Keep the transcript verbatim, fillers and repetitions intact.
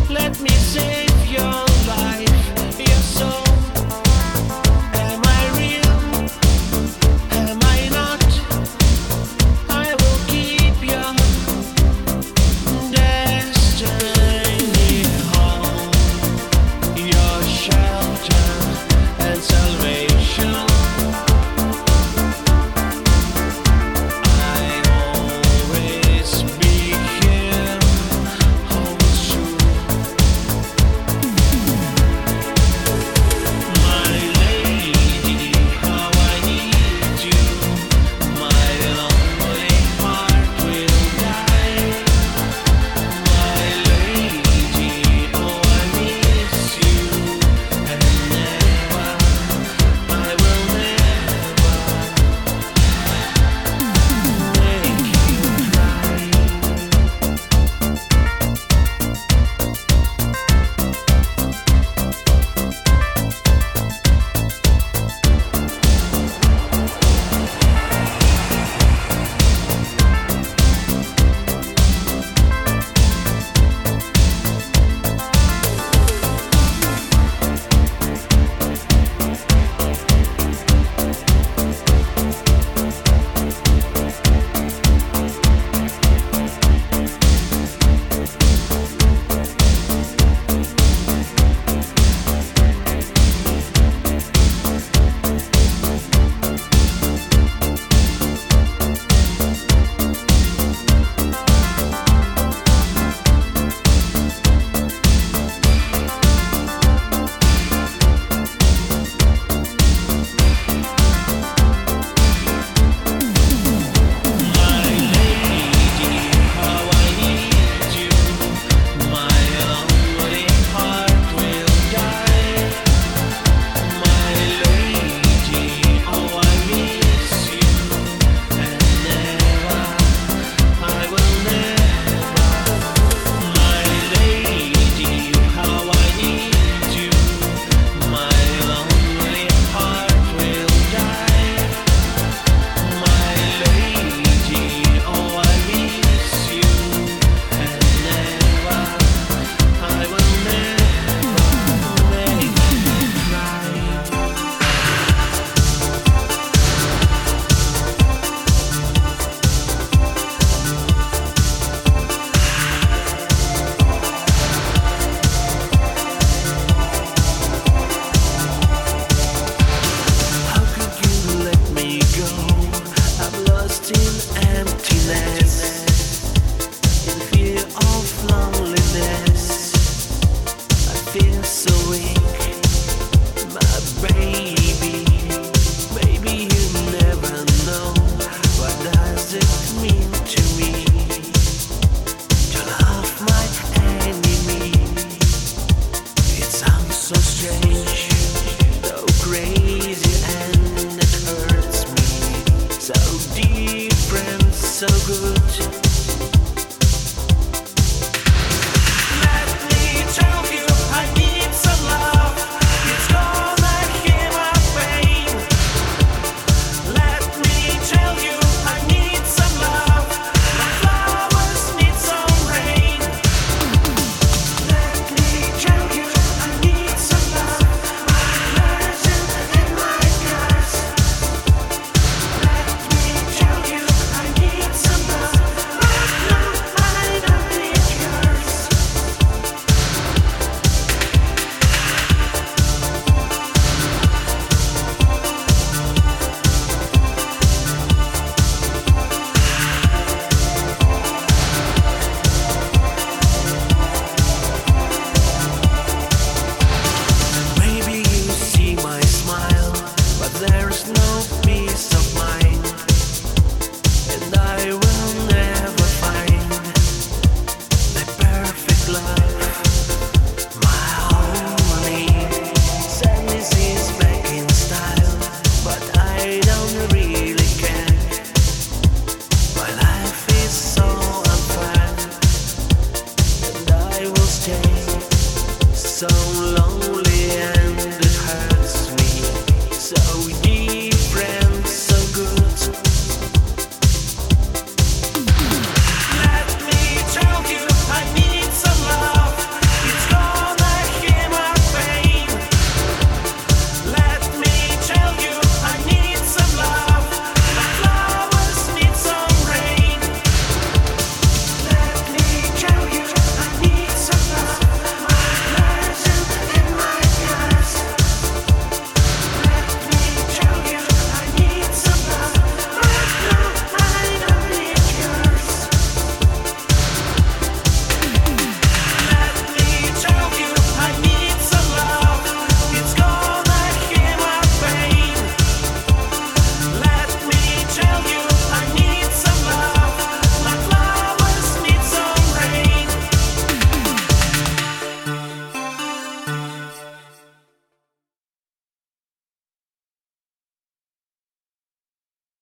Let me save your life, your soul. Am I real? Am I not? I will keep your destiny home, your shelter and salvation. I'll always be here, always true. My lady, how I need you. My lonely heart will die. My lady, oh I miss you, and never, I will never make you cry. My lady, how I need you. My lonely heart will die. My lady, oh I miss you, and never, I will never. My lady, how I need you. My lonely heart will die. My lady, oh I miss you, and never, I will never make you cry. How could you let me go? I'm lost in emptiness, in fear of loneliness. I feel so weak, my baby. Baby, you never know what does it mean to me to love my enemy. It sounds so strange, so crazy, and it hurts me. So different, so good.